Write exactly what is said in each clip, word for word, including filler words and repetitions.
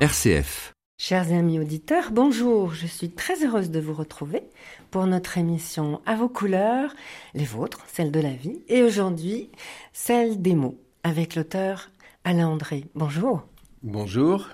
R C F. Chers amis auditeurs, bonjour, je suis très heureuse de vous retrouver pour notre émission À vos couleurs, les vôtres, celles de la vie, et aujourd'hui, celle des mots, avec l'auteur Alain André. Bonjour. Bonjour.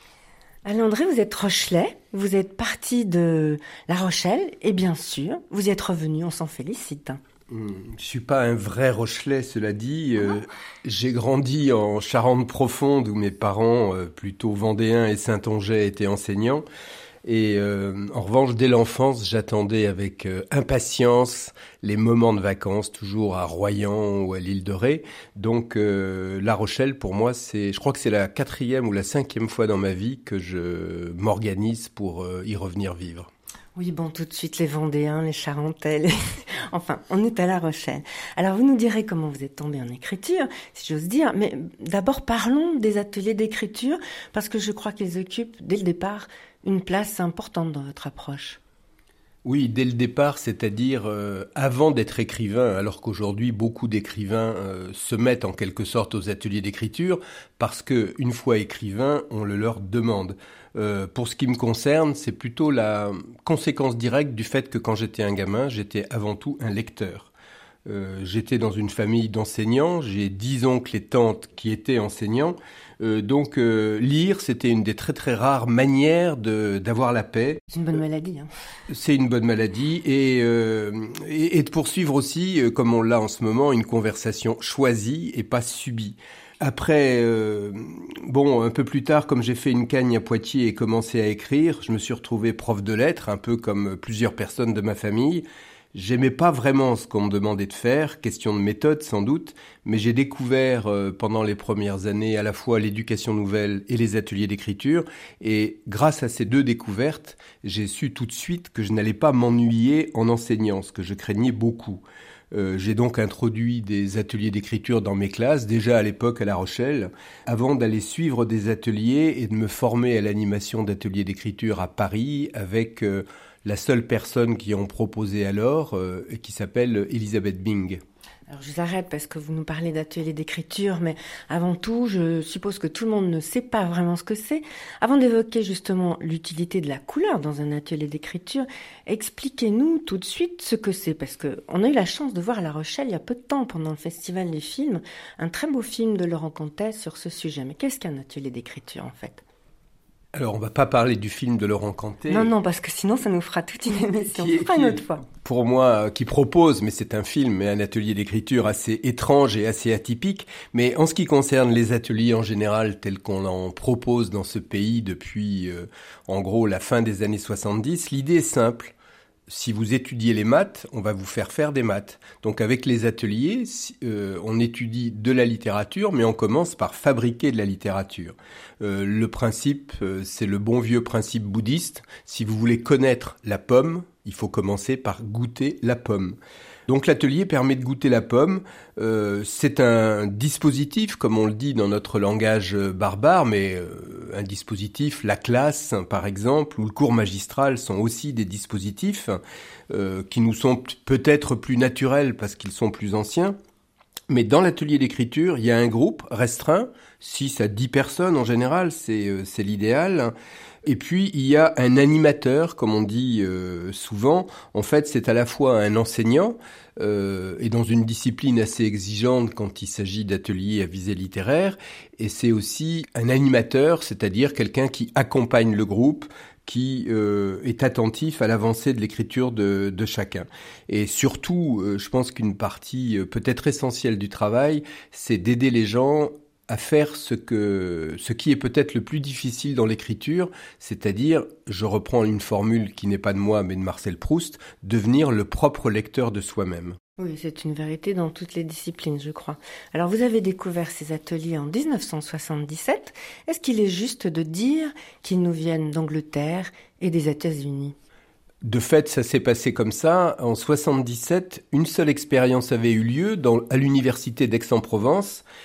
Alain André, vous êtes Rochelais, vous êtes parti de La Rochelle, et bien sûr, vous y êtes revenu, on s'en félicite. Je ne suis pas un vrai Rochelais, cela dit. Euh, j'ai grandi en Charente-Profonde où mes parents, euh, plutôt vendéens et saintongeais, étaient enseignants. Et euh, en revanche, dès l'enfance, j'attendais avec euh, impatience les moments de vacances, toujours à Royan ou à l'île de Ré. Donc euh, La Rochelle, pour moi, c'est, je crois que c'est la quatrième ou la cinquième fois dans ma vie que je m'organise pour euh, y revenir vivre. Oui, bon, tout de suite, les Vendéens, les Charentais, les... enfin, on est à La Rochelle. Alors, vous nous direz comment vous êtes tombé en écriture, si j'ose dire, mais d'abord, parlons des ateliers d'écriture, parce que je crois qu'ils occupent, dès le départ, une place importante dans votre approche. Oui, dès le départ, c'est-à-dire euh, avant d'être écrivain, alors qu'aujourd'hui, beaucoup d'écrivains euh, se mettent en quelque sorte aux ateliers d'écriture, parce que une fois écrivain, on le leur demande. Euh, pour ce qui me concerne, c'est plutôt la conséquence directe du fait que quand j'étais un gamin, j'étais avant tout un lecteur. Euh, j'étais dans une famille d'enseignants, j'ai dix oncles et tantes qui étaient enseignants, euh, donc euh, lire, c'était une des très très rares manières de, d'avoir la paix. C'est une bonne maladie. Hein. C'est une bonne maladie, et, euh, et, et de poursuivre aussi, euh, comme on l'a en ce moment, une conversation choisie et pas subie. Après, euh, bon, un peu plus tard, comme j'ai fait une cagne à Poitiers et commencé à écrire, je me suis retrouvé prof de lettres, un peu comme plusieurs personnes de ma famille. J'aimais pas vraiment ce qu'on me demandait de faire, question de méthode sans doute, mais j'ai découvert euh, pendant les premières années à la fois l'éducation nouvelle et les ateliers d'écriture, et grâce à ces deux découvertes, j'ai su tout de suite que je n'allais pas m'ennuyer en enseignant, ce que je craignais beaucoup. Euh, j'ai donc introduit des ateliers d'écriture dans mes classes, déjà à l'époque à La Rochelle, avant d'aller suivre des ateliers et de me former à l'animation d'ateliers d'écriture à Paris avec euh, la seule personne qui en proposait alors, euh, et qui s'appelle Elisabeth Bing. Alors je vous arrête parce que vous nous parlez d'ateliers d'écriture, mais avant tout, je suppose que tout le monde ne sait pas vraiment ce que c'est. Avant d'évoquer justement l'utilité de la couleur dans un atelier d'écriture, expliquez-nous tout de suite ce que c'est, parce qu'on a eu la chance de voir à La Rochelle il y a peu de temps, pendant le Festival des films, un très beau film de Laurent Comtesse sur ce sujet. Mais qu'est-ce qu'un atelier d'écriture en fait ? Alors, on va pas parler du film de Laurent Comtesse. Non, non, parce que sinon, ça nous fera toute une émission. Qui est, on fera une autre fois. Pour moi, qui propose, mais c'est un film et un atelier d'écriture assez étrange et assez atypique. Mais en ce qui concerne les ateliers en général, tels qu'on en propose dans ce pays depuis, euh, en gros, la fin des années soixante-dix, l'idée est simple. Si vous étudiez les maths, on va vous faire faire des maths. Donc avec les ateliers, euh, on étudie de la littérature, mais on commence par fabriquer de la littérature. Euh, le principe, euh, c'est le bon vieux principe bouddhiste. Si vous voulez connaître la pomme, il faut commencer par goûter la pomme. Donc l'atelier permet de goûter la pomme. Euh, c'est un dispositif, comme on le dit dans notre langage barbare, mais euh, un dispositif, la classe par exemple, ou le cours magistral sont aussi des dispositifs euh, qui nous sont peut-être plus naturels parce qu'ils sont plus anciens. Mais dans l'atelier d'écriture, il y a un groupe restreint, six à dix personnes en général, c'est, euh, c'est l'idéal. Et puis, il y a un animateur, comme on dit euh, souvent. En fait, c'est à la fois un enseignant, euh, et dans une discipline assez exigeante quand il s'agit d'ateliers à visée littéraire, et c'est aussi un animateur, c'est-à-dire quelqu'un qui accompagne le groupe, qui euh, est attentif à l'avancée de l'écriture de, de chacun. Et surtout, euh, je pense qu'une partie euh, peut-être essentielle du travail, c'est d'aider les gens à faire ce que, ce qui est peut-être le plus difficile dans l'écriture, c'est-à-dire, je reprends une formule qui n'est pas de moi mais de Marcel Proust, devenir le propre lecteur de soi-même. Oui, c'est une vérité dans toutes les disciplines, je crois. Alors, vous avez découvert ces ateliers en dix-neuf cent soixante-dix-sept. Est-ce qu'il est juste de dire qu'ils nous viennent d'Angleterre et des États-Unis ? De fait, ça s'est passé comme ça. En soixante-dix-sept, une seule expérience avait eu lieu dans, à l'université d'Aix-en-Provence.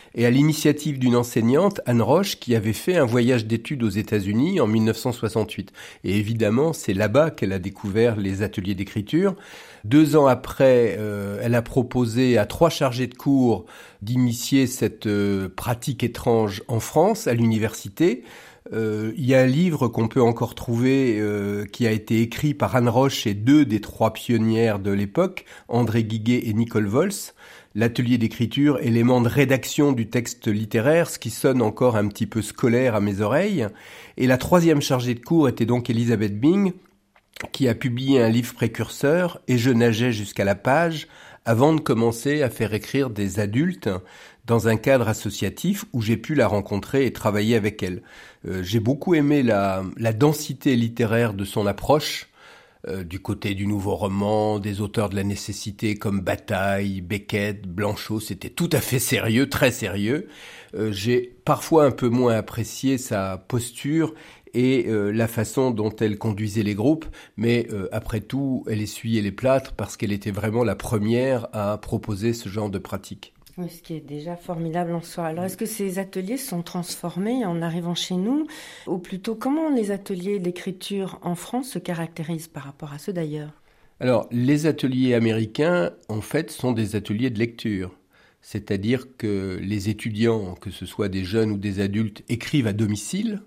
et à l'initiative d'une enseignante, Anne Roche, qui avait fait un voyage d'études aux États-Unis en mille neuf cent soixante-huit. Et évidemment, c'est là-bas qu'elle a découvert les ateliers d'écriture. Deux ans après, euh, elle a proposé à trois chargés de cours d'initier cette euh, pratique étrange en France, à l'université. Euh, il y a un livre qu'on peut encore trouver euh, qui a été écrit par Anne Roche et deux des trois pionnières de l'époque, André Guiguet et Nicole Volz. L'atelier d'écriture, élément de rédaction du texte littéraire, ce qui sonne encore un petit peu scolaire à mes oreilles. Et la troisième chargée de cours était donc Elisabeth Bing, qui a publié un livre précurseur, Et je nageais jusqu'à la page, avant de commencer à faire écrire des adultes dans un cadre associatif où j'ai pu la rencontrer et travailler avec elle. Euh, j'ai beaucoup aimé la, la densité littéraire de son approche, Euh, du côté du nouveau roman, des auteurs de la nécessité comme Bataille, Beckett, Blanchot, c'était tout à fait sérieux, très sérieux. Euh, j'ai parfois un peu moins apprécié sa posture et euh, la façon dont elle conduisait les groupes, mais euh, après tout, elle essuyait les plâtres parce qu'elle était vraiment la première à proposer ce genre de pratique. Oui, ce qui est déjà formidable en soi. Alors, est-ce que ces ateliers sont transformés en arrivant chez nous? Ou plutôt, comment les ateliers d'écriture en France se caractérisent par rapport à ceux d'ailleurs? Alors, les ateliers américains, en fait, sont des ateliers de lecture. C'est-à-dire que les étudiants, que ce soit des jeunes ou des adultes, écrivent à domicile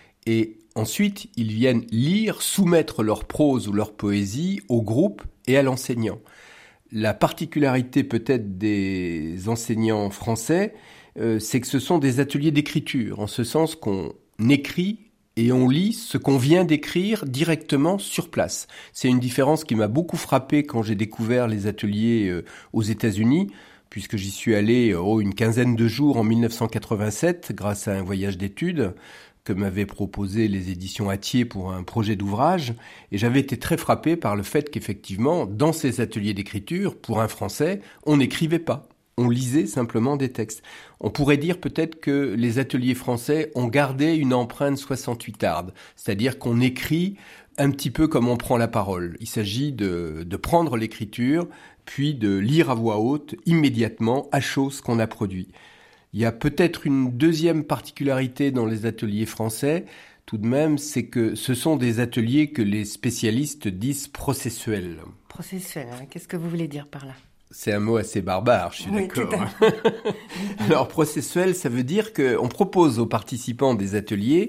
et ensuite, ils viennent lire, soumettre leur prose ou leur poésie au groupe et à l'enseignant. La particularité peut-être des enseignants français, euh, c'est que ce sont des ateliers d'écriture, en ce sens qu'on écrit et on lit ce qu'on vient d'écrire directement sur place. C'est une différence qui m'a beaucoup frappé quand j'ai découvert les ateliers euh, aux États-Unis, puisque j'y suis allé oh, une quinzaine de jours en mille neuf cent quatre-vingt-sept grâce à un voyage d'études que m'avaient proposé les éditions Hatier pour un projet d'ouvrage, et j'avais été très frappé par le fait qu'effectivement, dans ces ateliers d'écriture, pour un Français, on n'écrivait pas, on lisait simplement des textes. On pourrait dire peut-être que les ateliers français ont gardé une empreinte soixante-huitarde, c'est-à-dire qu'on écrit un petit peu comme on prend la parole. Il s'agit de, de prendre l'écriture, puis de lire à voix haute, immédiatement, à chaud ce qu'on a produit. Il y a peut-être une deuxième particularité dans les ateliers français, tout de même, c'est que ce sont des ateliers que les spécialistes disent processuels. Processuels, hein, qu'est-ce que vous voulez dire par là? C'est un mot assez barbare, je suis oui, d'accord. Tout à fait. Alors, processuel, ça veut dire qu'on propose aux participants des ateliers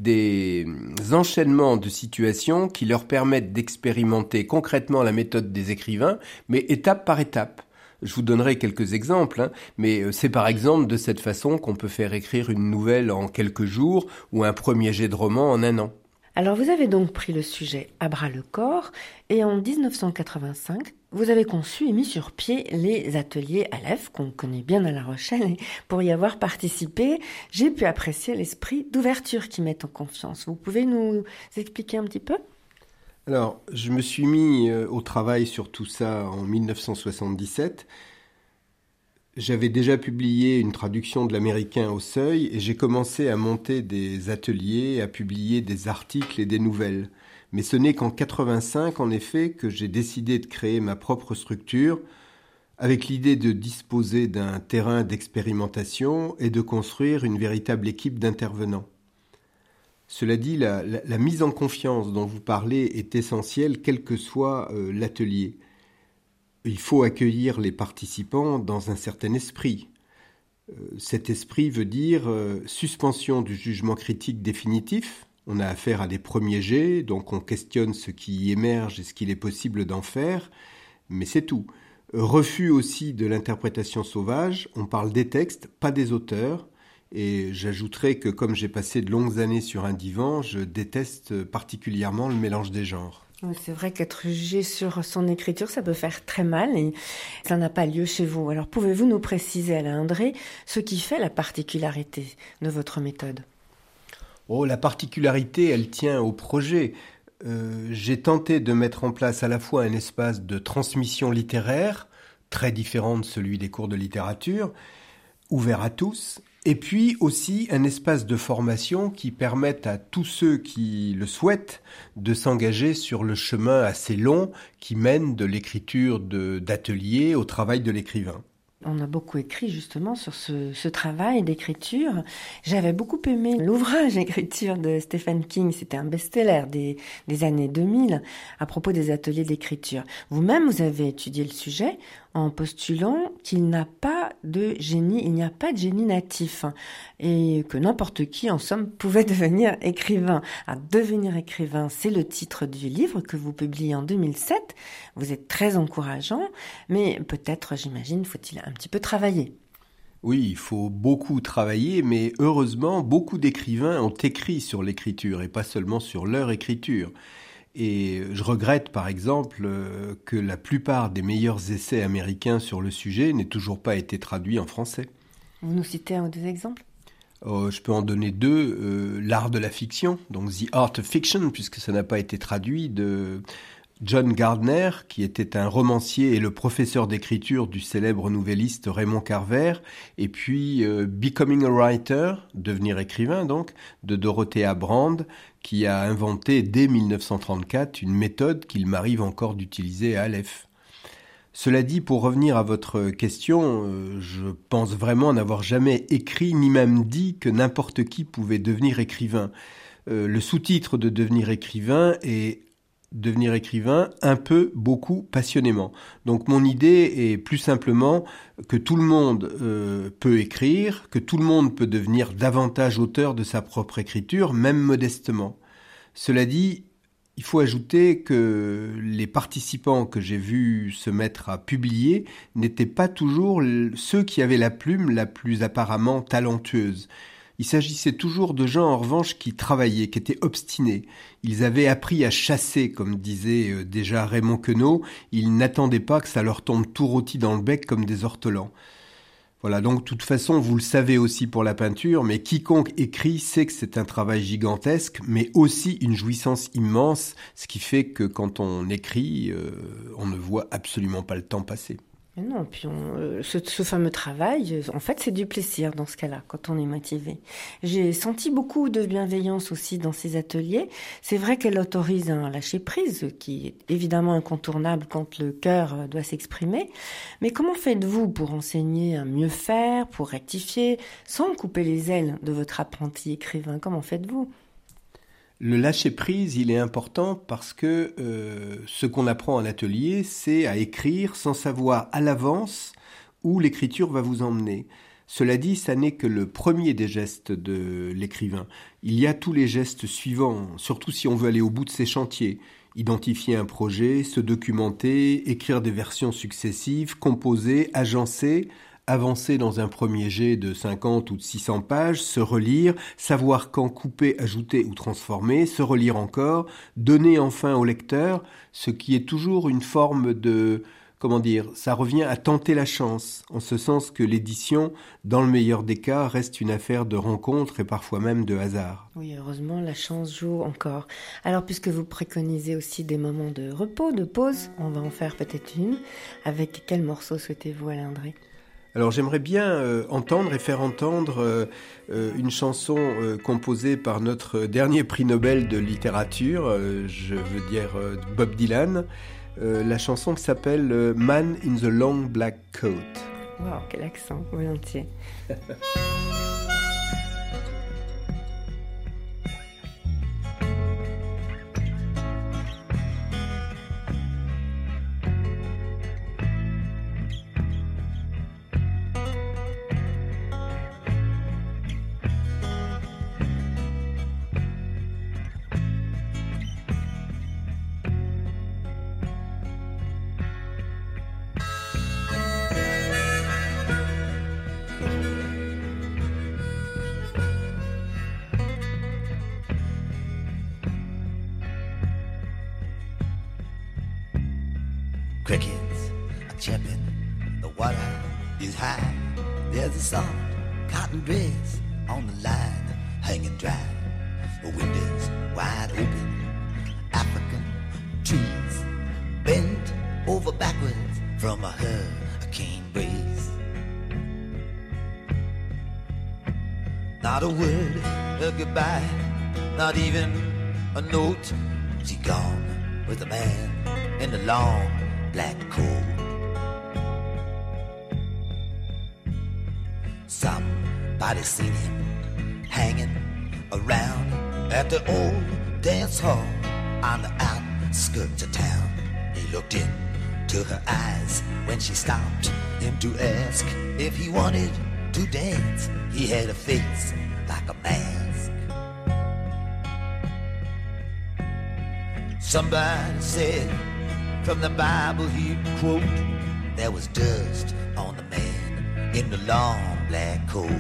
des enchaînements de situations qui leur permettent d'expérimenter concrètement la méthode des écrivains, mais étape par étape. Je vous donnerai quelques exemples, hein, mais c'est par exemple de cette façon qu'on peut faire écrire une nouvelle en quelques jours ou un premier jet de roman en un an. Alors vous avez donc pris le sujet à bras-le-corps et en dix-neuf cent quatre-vingt-cinq, vous avez conçu et mis sur pied les ateliers Aleph, qu'on connaît bien à La Rochelle. Et pour y avoir participé, j'ai pu apprécier l'esprit d'ouverture qui met en confiance. Vous pouvez nous expliquer un petit peu ? Alors, je me suis mis au travail sur tout ça en mille neuf cent soixante-dix-sept. J'avais déjà publié une traduction de l'américain au Seuil et j'ai commencé à monter des ateliers, à publier des articles et des nouvelles. Mais ce n'est qu'en quatre-vingt-cinq, en effet, que j'ai décidé de créer ma propre structure avec l'idée de disposer d'un terrain d'expérimentation et de construire une véritable équipe d'intervenants. Cela dit, la, la, la mise en confiance dont vous parlez est essentielle, quel que soit euh, l'atelier. Il faut accueillir les participants dans un certain esprit. Euh, cet esprit veut dire euh, suspension du jugement critique définitif. On a affaire à des premiers jets, donc on questionne ce qui y émerge et ce qu'il est possible d'en faire, mais c'est tout. Refus aussi de l'interprétation sauvage, on parle des textes, pas des auteurs. Et j'ajouterai que comme j'ai passé de longues années sur un divan, je déteste particulièrement le mélange des genres. Oui, c'est vrai qu'être jugé sur son écriture, ça peut faire très mal et ça n'a pas lieu chez vous. Alors pouvez-vous nous préciser, Alain André, ce qui fait la particularité de votre méthode ? Oh, la particularité, elle tient au projet. Euh, j'ai tenté de mettre en place à la fois un espace de transmission littéraire, très différent de celui des cours de littérature, ouvert à tous, et puis aussi un espace de formation qui permette à tous ceux qui le souhaitent de s'engager sur le chemin assez long qui mène de l'écriture de, d'atelier au travail de l'écrivain. On a beaucoup écrit justement sur ce, ce travail d'écriture. J'avais beaucoup aimé l'ouvrage d'écriture de Stephen King. C'était un best-seller des, des années deux mille à propos des ateliers d'écriture. Vous-même, vous avez étudié le sujet en postulant qu'il n'a pas de génie, il n'y a pas de génie natif et que n'importe qui, en somme, pouvait devenir écrivain. À devenir écrivain, c'est le titre du livre que vous publiez en deux mille sept. Vous êtes très encourageant, mais peut-être, j'imagine, faut-il un petit peu travailler. Oui, il faut beaucoup travailler, mais heureusement, beaucoup d'écrivains ont écrit sur l'écriture et pas seulement sur leur écriture. Et je regrette par exemple que la plupart des meilleurs essais américains sur le sujet n'aient toujours pas été traduits en français. Vous nous citez un ou deux exemples ? Euh, je peux en donner deux. Euh, L'art de la fiction, donc The Art of Fiction, puisque ça n'a pas été traduit, de John Gardner, qui était un romancier et le professeur d'écriture du célèbre nouvelliste Raymond Carver, et puis euh, Becoming a Writer, devenir écrivain donc, de Dorothea Brande, qui a inventé dès mille neuf cent trente-quatre une méthode qu'il m'arrive encore d'utiliser à Aleph. Cela dit, pour revenir à votre question, euh, je pense vraiment n'avoir jamais écrit ni même dit que n'importe qui pouvait devenir écrivain. Euh, le sous-titre de devenir écrivain est devenir écrivain un peu, beaucoup, passionnément. Donc mon idée est plus simplement que tout le monde euh, peut écrire, que tout le monde peut devenir davantage auteur de sa propre écriture, même modestement. Cela dit, il faut ajouter que les participants que j'ai vus se mettre à publier n'étaient pas toujours ceux qui avaient la plume la plus apparemment talentueuse. Il s'agissait toujours de gens, en revanche, qui travaillaient, qui étaient obstinés. Ils avaient appris à chasser, comme disait déjà Raymond Queneau. Ils n'attendaient pas que ça leur tombe tout rôti dans le bec comme des ortolans. Voilà, donc de toute façon, vous le savez aussi pour la peinture, mais quiconque écrit sait que c'est un travail gigantesque, mais aussi une jouissance immense, ce qui fait que quand on écrit, euh, on ne voit absolument pas le temps passer. Mais non, puis on, euh, ce, ce fameux travail, en fait, c'est du plaisir dans ce cas-là, quand on est motivé. J'ai senti beaucoup de bienveillance aussi dans ces ateliers. C'est vrai qu'elle autorise un lâcher-prise, qui est évidemment incontournable quand le cœur doit s'exprimer. Mais comment faites-vous pour enseigner à mieux faire, pour rectifier, sans couper les ailes de votre apprenti écrivain ? Comment faites-vous ? Le lâcher-prise, il est important parce que euh, ce qu'on apprend en atelier, c'est à écrire sans savoir à l'avance où l'écriture va vous emmener. Cela dit, ça n'est que le premier des gestes de l'écrivain. Il y a tous les gestes suivants, surtout si on veut aller au bout de ses chantiers. Identifier un projet, se documenter, écrire des versions successives, composer, agencer, avancer dans un premier jet de cinquante ou de six cents pages, se relire, savoir quand couper, ajouter ou transformer, se relire encore, donner enfin au lecteur, ce qui est toujours une forme de, comment dire, ça revient à tenter la chance, en ce sens que l'édition, dans le meilleur des cas, reste une affaire de rencontre et parfois même de hasard. Oui, heureusement, la chance joue encore. Alors, puisque vous préconisez aussi des moments de repos, de pause, on va en faire peut-être une. Avec quel morceau souhaitez-vous, Alain Drey ? Alors j'aimerais bien euh, entendre et faire entendre euh, euh, une chanson euh, composée par notre dernier prix Nobel de littérature, euh, je veux dire euh, Bob Dylan, euh, la chanson qui s'appelle euh, Man in the Long Black Coat. Wow, quel accent, volontiers. Crickets are chirping, the water is high. There's a soft cotton dress on the line, hanging dry. The windows wide open, African trees bent over backwards from a hurricane breeze. Not a word of goodbye, not even a note. She gone with the man in the long black coat. Somebody seen him hanging around at the old dance hall on the outskirts of town. He looked into her eyes when she stopped him to ask if he wanted to dance. He had a face like a mask. Somebody said from the Bible he'd quote, there was dust on the man in the long black coat.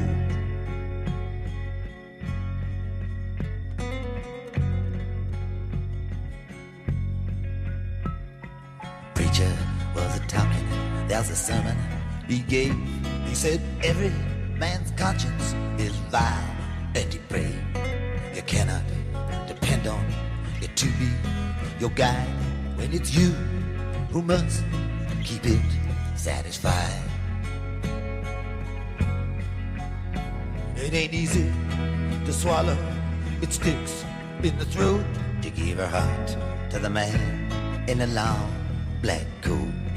Preacher was a talking, there's a sermon he gave. He said every man's conscience is vile and depraved. You cannot depend on it to be your guide when it's you who must keep it satisfied. It ain't easy to swallow, it sticks in the throat to give her heart to the man in a long black coat.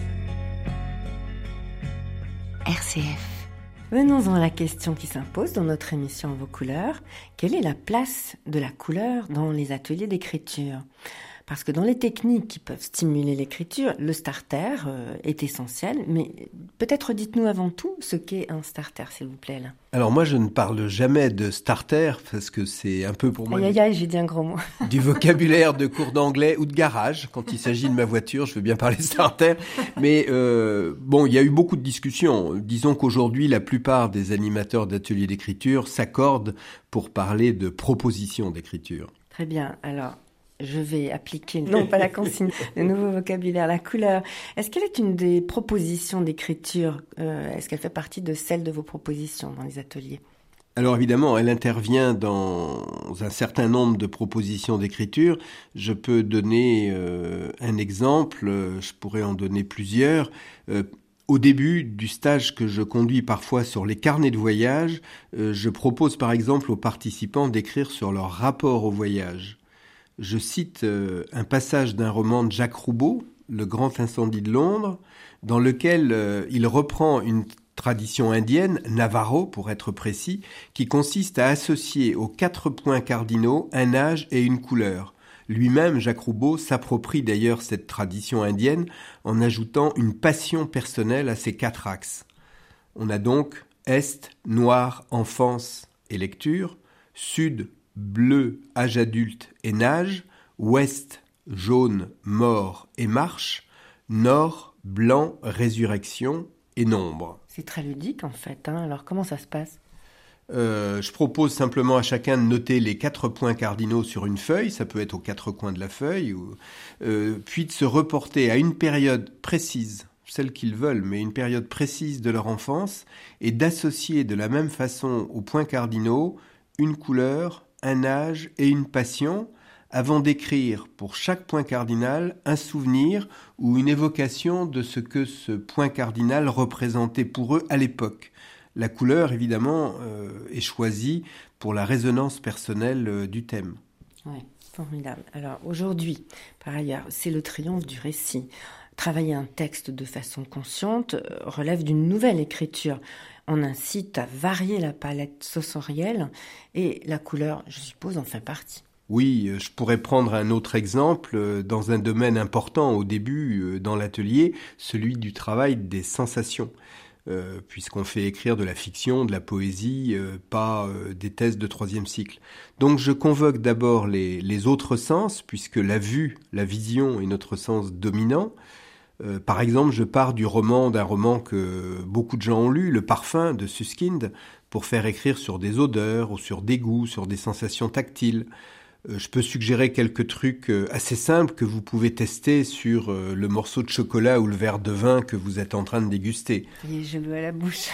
R C F. Venons-en à la question qui s'impose dans notre émission Vos couleurs. Quelle est la place de la couleur dans les ateliers d'écriture ? Parce que dans les techniques qui peuvent stimuler l'écriture, le starter euh, est essentiel. Mais peut-être dites-nous avant tout ce qu'est un starter, s'il vous plaît. Là. Alors moi, je ne parle jamais de starter parce que c'est un peu pour moi aïe, aïe, aïe, j'ai dit un gros mot. du vocabulaire de cours d'anglais ou de garage. Quand il s'agit de ma voiture, je veux bien parler starter. Mais euh, bon, il y a eu beaucoup de discussions. Disons qu'aujourd'hui, la plupart des animateurs d'ateliers d'écriture s'accordent pour parler de propositions d'écriture. Très bien. Alors, je vais appliquer, non pas la consigne, le nouveau vocabulaire, la couleur. Est-ce qu'elle est une des propositions d'écriture ? euh, Est-ce qu'elle fait partie de celles de vos propositions dans les ateliers ? Alors évidemment, elle intervient dans un certain nombre de propositions d'écriture. Je peux donner euh, un exemple, je pourrais en donner plusieurs. Euh, Au début du stage que je conduis parfois sur les carnets de voyage, euh, je propose par exemple aux participants d'écrire sur leur rapport au voyage. Je cite euh, un passage d'un roman de Jacques Roubaud, Le Grand Incendie de Londres, dans lequel euh, il reprend une tradition indienne, Navajo pour être précis, qui consiste à associer aux quatre points cardinaux un âge et une couleur. Lui-même, Jacques Roubaud, s'approprie d'ailleurs cette tradition indienne en ajoutant une passion personnelle à ces quatre axes. On a donc Est, noir, enfance et lecture, Sud, bleu, âge adulte et nage, Ouest, jaune, mort et marche, Nord, blanc, résurrection et nombre. C'est très ludique en fait, hein. Alors comment ça se passe ? Euh, je propose simplement à chacun de noter les quatre points cardinaux sur une feuille, ça peut être aux quatre coins de la feuille, ou, euh, puis de se reporter à une période précise, celle qu'ils veulent, mais une période précise de leur enfance, et d'associer de la même façon aux points cardinaux une couleur, un âge et une passion, avant d'écrire pour chaque point cardinal un souvenir ou une évocation de ce que ce point cardinal représentait pour eux à l'époque. La couleur, évidemment, euh, est choisie pour la résonance personnelle euh, du thème. Oui, formidable. Alors aujourd'hui, par ailleurs, c'est le triomphe du récit. Travailler un texte de façon consciente euh, relève d'une nouvelle écriture. On incite à varier la palette sensorielle et la couleur, je suppose, en fait partie. Oui, je pourrais prendre un autre exemple dans un domaine important au début dans l'atelier, celui du travail des sensations. Euh, puisqu'on fait écrire de la fiction, de la poésie, euh, pas euh, des thèses de troisième cycle. Donc je convoque d'abord les, les autres sens, puisque la vue, la vision est notre sens dominant. Euh, par exemple, je pars du roman, d'un roman que beaucoup de gens ont lu, Le Parfum de Suskind, pour faire écrire sur des odeurs, ou sur des goûts, sur des sensations tactiles. Euh, je peux suggérer quelques trucs euh, assez simples que vous pouvez tester sur euh, le morceau de chocolat ou le verre de vin que vous êtes en train de déguster. Et je l'ai à la bouche.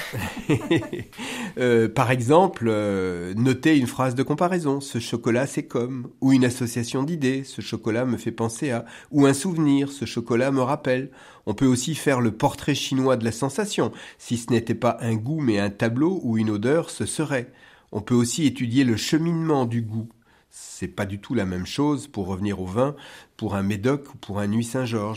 euh, par exemple, euh, notez une phrase de comparaison. Ce chocolat, c'est comme. Ou une association d'idées. Ce chocolat me fait penser à. Ou un souvenir. Ce chocolat me rappelle. On peut aussi faire le portrait chinois de la sensation. Si ce n'était pas un goût mais un tableau ou une odeur, ce serait. On peut aussi étudier le cheminement du goût. C'est pas du tout la même chose, pour revenir au vin, pour un médoc ou pour un Nuits Saint-Georges.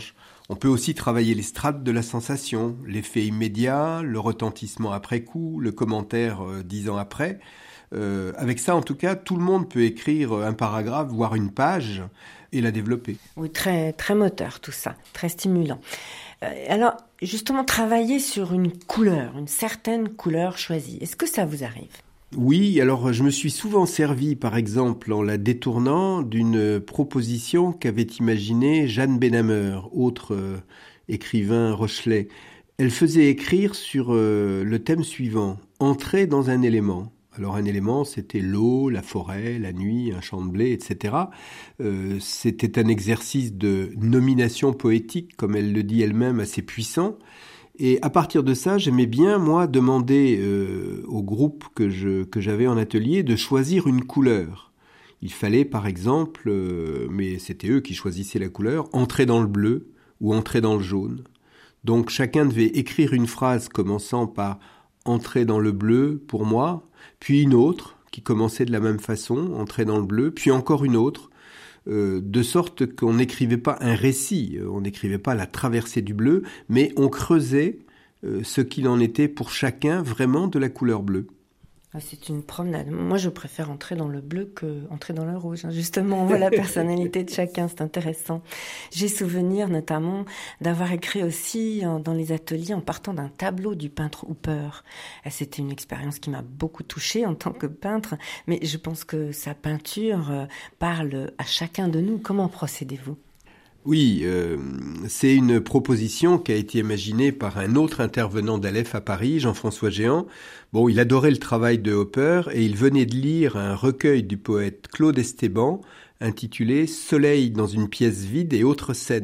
On peut aussi travailler les strates de la sensation, l'effet immédiat, le retentissement après coup, le commentaire euh, dix ans après. Euh, avec ça, en tout cas, tout le monde peut écrire un paragraphe, voire une page, et la développer. Oui, très, très moteur tout ça, très stimulant. Euh, alors, justement, travailler sur une couleur, une certaine couleur choisie, est-ce que ça vous arrive ? Oui, alors je me suis souvent servi, par exemple, en la détournant, d'une proposition qu'avait imaginée Jeanne Benhammer, autre euh, écrivain Rochelet. Elle faisait écrire sur euh, le thème suivant, « Entrer dans un élément ». Alors un élément, c'était l'eau, la forêt, la nuit, un champ de blé, et cetera. Euh, c'était un exercice de nomination poétique, comme elle le dit elle-même, assez puissant. Et à partir de ça, j'aimais bien, moi, demander euh, au groupe que, je, que j'avais en atelier de choisir une couleur. Il fallait, par exemple, euh, mais c'était eux qui choisissaient la couleur, entrer dans le bleu ou entrer dans le jaune. Donc chacun devait écrire une phrase commençant par « entrer dans le bleu » pour moi, puis une autre qui commençait de la même façon, « entrer dans le bleu », puis encore une autre, Euh, de sorte qu'on n'écrivait pas un récit, on n'écrivait pas la traversée du bleu, mais on creusait euh, ce qu'il en était pour chacun vraiment de la couleur bleue. C'est une promenade. Moi, je préfère entrer dans le bleu que entrer dans le rouge. Justement, on voit la personnalité de chacun, c'est intéressant. J'ai souvenir notamment d'avoir écrit aussi dans les ateliers en partant d'un tableau du peintre Hooper. C'était une expérience qui m'a beaucoup touchée en tant que peintre, mais je pense que sa peinture parle à chacun de nous. Comment procédez-vous ? Oui, euh, c'est une proposition qui a été imaginée par un autre intervenant d'Aleph à Paris, Jean-François Géant. Bon, il adorait le travail de Hooper et il venait de lire un recueil du poète Claude Esteban intitulé « Soleil dans une pièce vide et autres scènes ».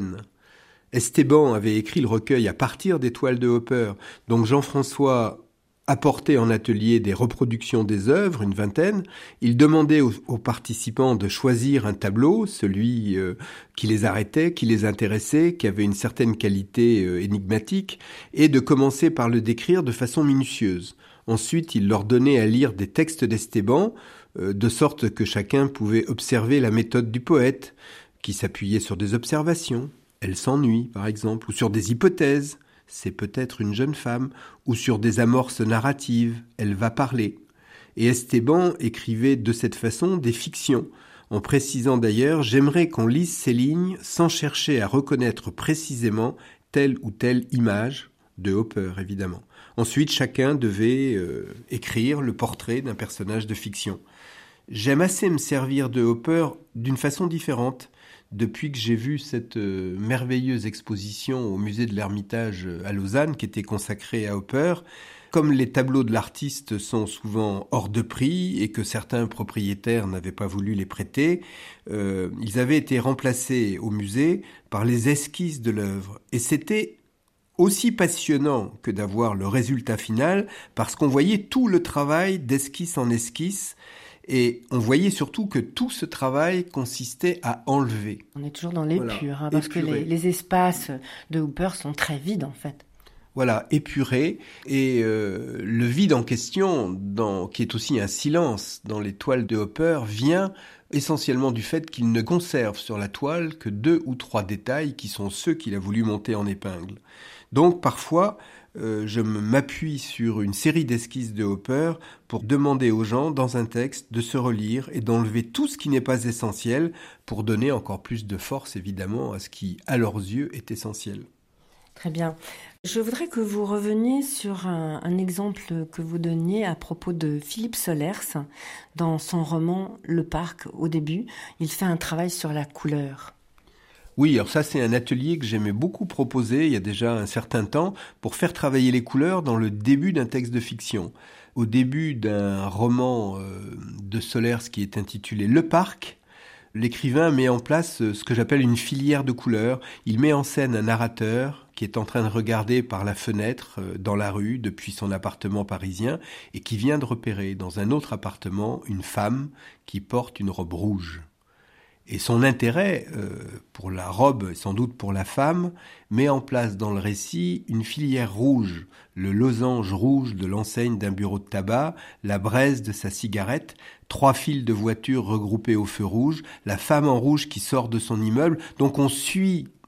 Esteban avait écrit le recueil à partir des toiles de Hooper, donc Jean-François apportait en atelier des reproductions des œuvres, une vingtaine. Il demandait aux, aux participants de choisir un tableau, celui euh, qui les arrêtait, qui les intéressait, qui avait une certaine qualité euh, énigmatique, et de commencer par le décrire de façon minutieuse. Ensuite, il leur donnait à lire des textes d'Esteban, euh, de sorte que chacun pouvait observer la méthode du poète, qui s'appuyait sur des observations. Elle s'ennuie, par exemple, ou sur des hypothèses. C'est peut-être une jeune femme, ou sur des amorces narratives, elle va parler. Et Esteban écrivait de cette façon des fictions, en précisant d'ailleurs « J'aimerais qu'on lise ces lignes sans chercher à reconnaître précisément telle ou telle image », de Hooper évidemment. Ensuite, chacun devait euh, écrire le portrait d'un personnage de fiction. J'aime assez me servir de Hooper d'une façon différente. Depuis que j'ai vu cette euh, merveilleuse exposition au musée de l'Ermitage à Lausanne qui était consacrée à Hooper, comme les tableaux de l'artiste sont souvent hors de prix et que certains propriétaires n'avaient pas voulu les prêter, euh, ils avaient été remplacés au musée par les esquisses de l'œuvre. Et c'était aussi passionnant que d'avoir le résultat final parce qu'on voyait tout le travail d'esquisse en esquisse. Et on voyait surtout que tout ce travail consistait à enlever. On est toujours dans l'épure, voilà, hein, parce épuré. que les, les espaces de Hooper sont très vides en fait. Voilà, épuré. Et euh, le vide en question, dans, qui est aussi un silence dans les toiles de Hooper, vient essentiellement du fait qu'il ne conserve sur la toile que deux ou trois détails qui sont ceux qu'il a voulu monter en épingle. Donc parfois, euh, je m'appuie sur une série d'esquisses de Hooper pour demander aux gens, dans un texte, de se relire et d'enlever tout ce qui n'est pas essentiel pour donner encore plus de force, évidemment, à ce qui, à leurs yeux, est essentiel. Très bien. Je voudrais que vous reveniez sur un, un exemple que vous donniez à propos de Philippe Solers. Dans son roman « Le Parc », au début, il fait un travail sur la couleur. Oui, alors ça c'est un atelier que j'aimais beaucoup proposer il y a déjà un certain temps pour faire travailler les couleurs dans le début d'un texte de fiction. Au début d'un roman euh, de Solers qui est intitulé « Le Parc », l'écrivain met en place ce que j'appelle une filière de couleurs. Il met en scène un narrateur qui est en train de regarder par la fenêtre dans la rue depuis son appartement parisien et qui vient de repérer dans un autre appartement une femme qui porte une robe rouge. Et son intérêt euh, pour la robe, sans doute pour la femme, met en place dans le récit une filière rouge, le losange rouge de l'enseigne d'un bureau de tabac, la braise de sa cigarette, trois files de voitures regroupées au feu rouge, la femme en rouge qui sort de son immeuble. Donc on suit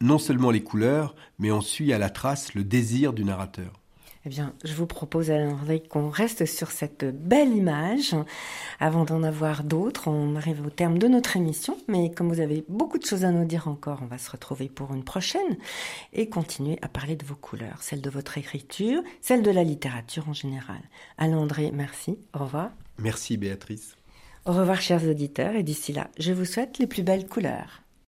non seulement les couleurs, mais on suit à la trace le désir du narrateur. Eh bien, je vous propose, Alain-André, qu'on reste sur cette belle image. Avant d'en avoir d'autres, on arrive au terme de notre émission. Mais comme vous avez beaucoup de choses à nous dire encore, on va se retrouver pour une prochaine et continuer à parler de vos couleurs, celles de votre écriture, celles de la littérature en général. Alain-André, merci. Au revoir. Merci, Béatrice. Au revoir, chers auditeurs. Et d'ici là, je vous souhaite les plus belles couleurs.